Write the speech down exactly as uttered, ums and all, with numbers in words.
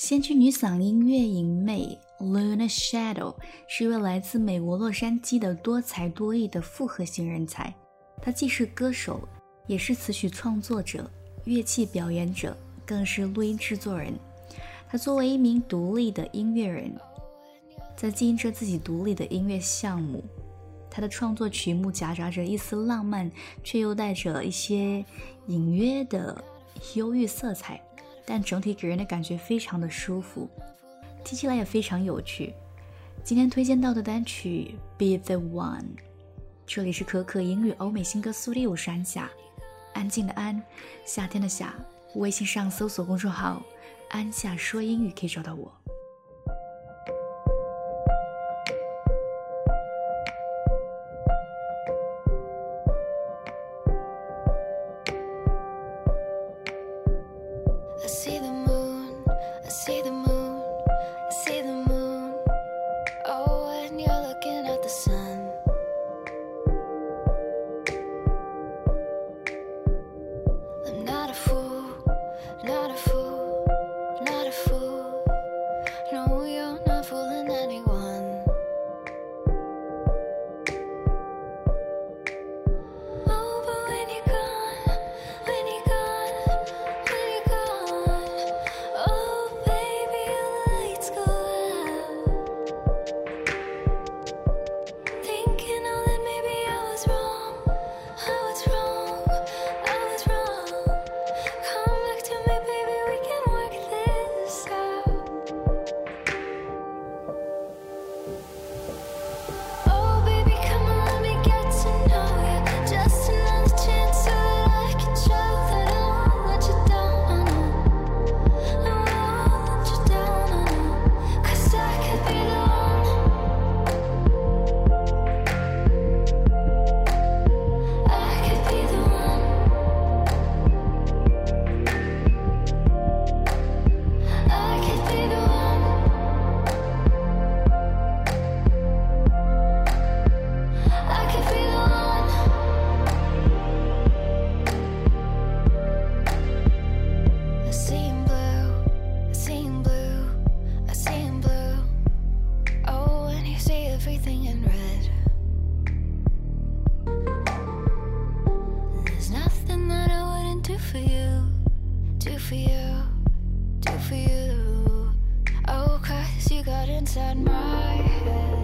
先驱女嗓音乐影妹 Luna Shadow 是一位来自美国洛杉矶的多才多艺的复合型人才。她既是歌手，也是词曲创作者、乐器表演者，更是录音制作人。她作为一名独立的音乐人，在经营着自己独立的音乐项目。她的创作曲目夹杂着一丝浪漫，却又带着一些隐约的忧郁色彩，但整体给人的感觉非常的舒服，听起来也非常有趣。今天推荐到的单曲 Be the One， 这里是可可英语欧美新歌速递五山下，安静的安，夏天的夏，微信上搜索公众号安夏说英语可以找到我。 Inside my head